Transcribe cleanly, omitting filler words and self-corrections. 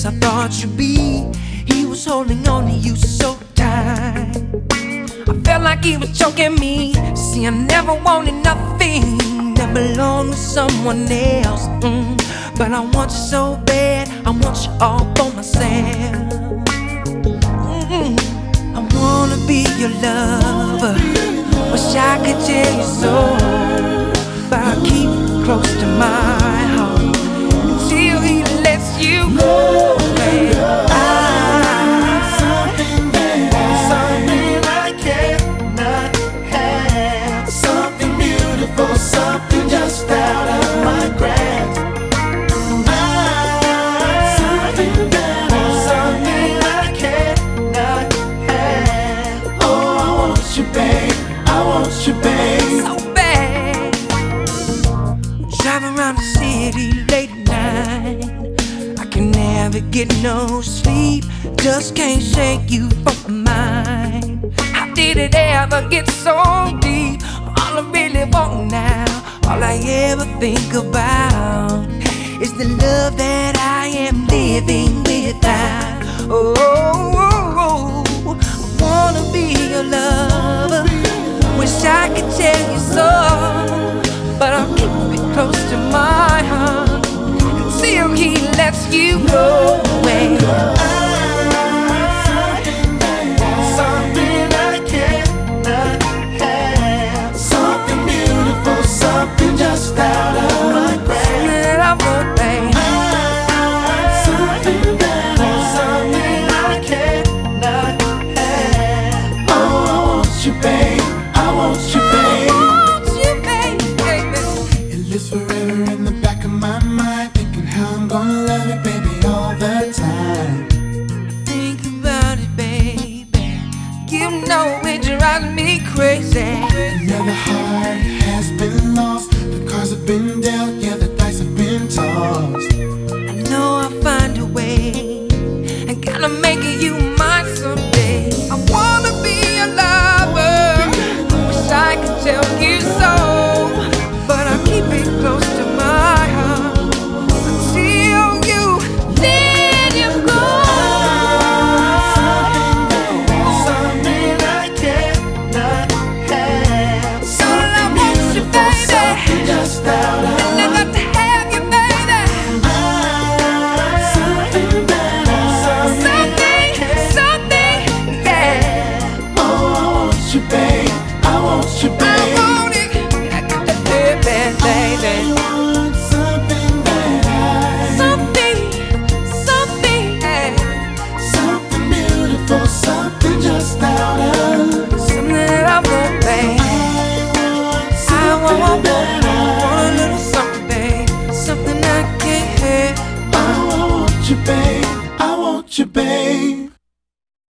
as I thought you'd be. He was holding on to you so tight. I felt like he was choking me. See, I never wanted nothing that belonged to someone else. But I want you so bad, I want you all for myself. I wanna be your lover. Wish I could tell you so, but I keep you close to my heart until he lets you go. Something I cannot have, something beautiful, something just out of my grasp. Something I cannot have. Oh, I want you, babe. I want you, babe. So bad. Driving around the city late at night, I can never get no sleep. Just can't shake you from my mind. How did it ever get so deep? All I really want now, all I ever think about is the love that I am living without. Oh, I wanna be your lover. Wish I could tell you so, but I'll keep it close to my heart until he lets you go away.